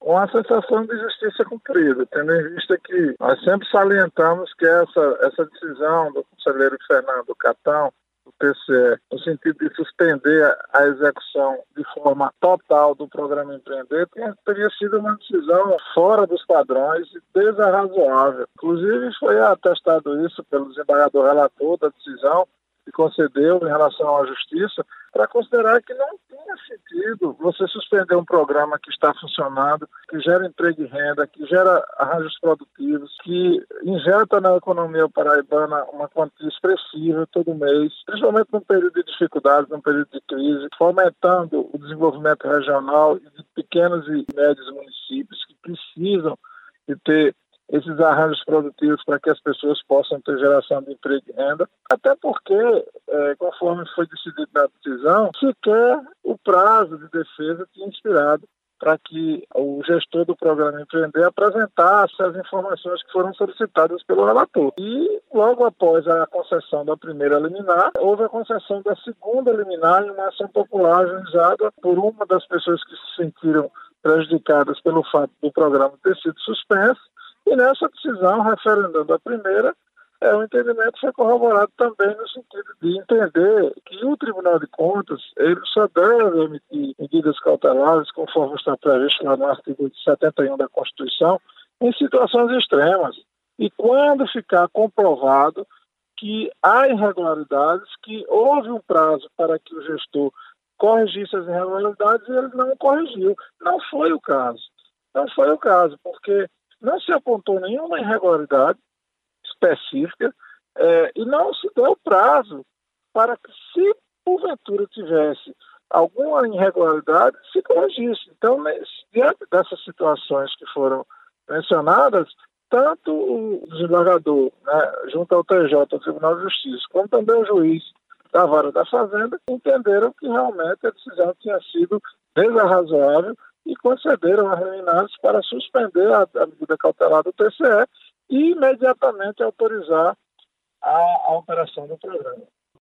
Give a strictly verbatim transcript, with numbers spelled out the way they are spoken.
com a sensação de justiça cumprida, tendo em vista que nós sempre salientamos que essa, essa decisão do conselheiro Fernando Catão, do T C E, no sentido de suspender a execução de forma total do programa Empreender, teria sido uma decisão fora dos padrões e desarrazoável. Inclusive, foi atestado isso pelo desembargador relator da decisão, que concedeu em relação à justiça, para considerar que não tinha sentido você suspender um programa que está funcionando, que gera emprego e renda, que gera arranjos produtivos, que injeta na economia paraibana uma quantia expressiva todo mês, principalmente num período de dificuldades, num período de crise, fomentando o desenvolvimento regional e de pequenos e médios municípios que precisam de ter esses arranjos produtivos para que as pessoas possam ter geração de emprego e renda, até porque, é, conforme foi decidido na decisão, sequer o prazo de defesa tinha inspirado para que o gestor do programa Empreender apresentasse as informações que foram solicitadas pelo relator. E, logo após a concessão da primeira liminar, houve a concessão da segunda liminar em uma ação popular ajuizada por uma das pessoas que se sentiram prejudicadas pelo fato do programa ter sido suspenso. E nessa decisão, referendando a primeira, é, o entendimento foi corroborado também no sentido de entender que o Tribunal de Contas ele só deve emitir medidas cautelares, conforme está previsto lá no artigo setenta e um da Constituição, em situações extremas. E quando ficar comprovado que há irregularidades, que houve um prazo para que o gestor corrigisse as irregularidades e ele não corrigiu. Não foi o caso. Não foi o caso, porque não se apontou nenhuma irregularidade específica eh, e não se deu prazo para que, se porventura tivesse alguma irregularidade, se corrigisse. Então, nesse, diante dessas situações que foram mencionadas, tanto o desembargador, né, junto ao T J, ao Tribunal de Justiça, como também o juiz da Vara da Fazenda, entenderam que realmente a decisão tinha sido desarrazoável e concederam as liminares para suspender a, a medida cautelar do T C E e imediatamente autorizar a, a operação do programa.